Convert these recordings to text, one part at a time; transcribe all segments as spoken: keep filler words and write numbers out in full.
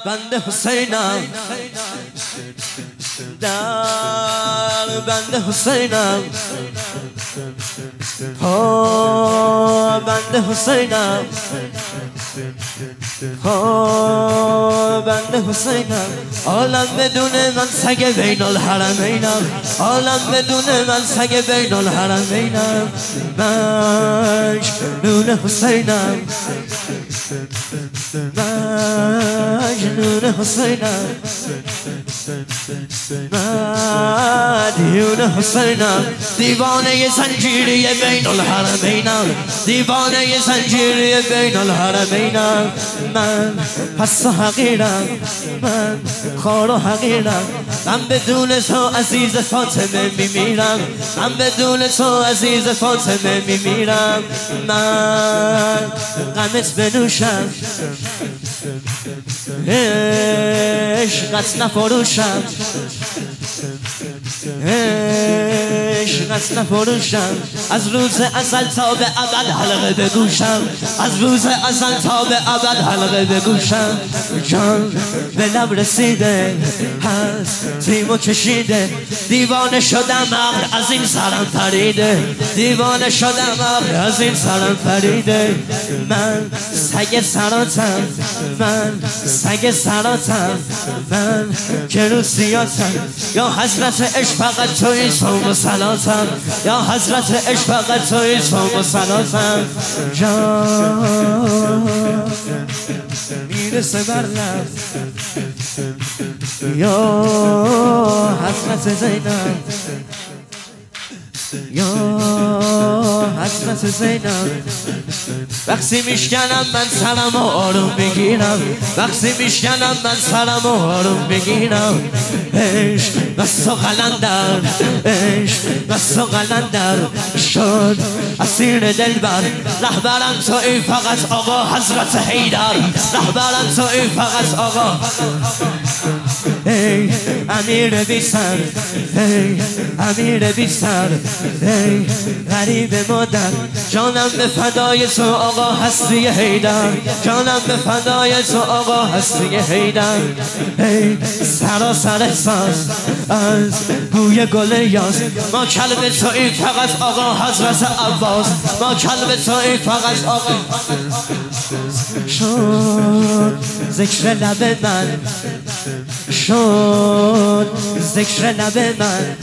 بنده حسینم، در بنده حسینم، ها بنده حسینم، ها بنده حسینم. عالم بدون من سگ بین الحرمینم، عالم بدون من سگ بین الحرمینم. مجنون حسینم، مجنون حسینم، مدیون حسینم. دیوانه زنجیری بین الحرمینم، دیوانه زنجیری بین الحرمینم. من پس و حقیرم، من خار و حقیرم. من بدون تو عزیز فاطمه میمیرم، من بدون تو عزیز فاطمه میمیرم. من غمت بنوشم، عشقت نفروشم، عشقت نفروشم. از روز ازل تا به ابد حلقه به گوشم، از روز ازل تا به ابد حلقه به گوشم. جان به لب رسیده، هستیمو کشیده. دیوانه شدم عقل از این سرم پریده، دیوانه شدم عقل از این سرم پریده. من سگ سراتم، من سگ سراتم، من که رو سیاتم. یا حضرت عشق فقط توی صوم و صلاتم، یا حضرت عشق فقط توی صوم و صلاتم. جان میرسه بر لب، یا حضرت زینب، یا حضرت زینب. وقتی میشکنم من سرم و آروم بگیرم، وقتی میشکنم من سرم و آروم بگیرم. عشق دست و قلندر، عشق دست و قلندر شد اسیر دلبر. رهبرم توی فقط آقا حضرت حیدر، رهبرم توی فقط آقا. ای امیر بی سر، ای امیر بی سر، ای غریب مادر. جانم به فدای تو آقا هستی حیدر، جانم به فدای تو آقا هستی حیدر. ای سراسر احساس از بوی گل یاس. ما کلب توی فقط آقا حضرت عباس، ما کلب توی فقط آقا. شد ذکر لب من، شد ذکر لب من.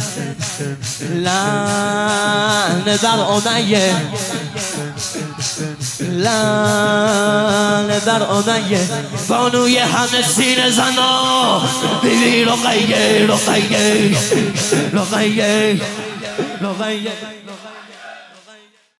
لعنه بر امیه، لعنه بر امیه. بانوی همه سینه زنا، بیبی رقیه رقیه رقیه رقیه.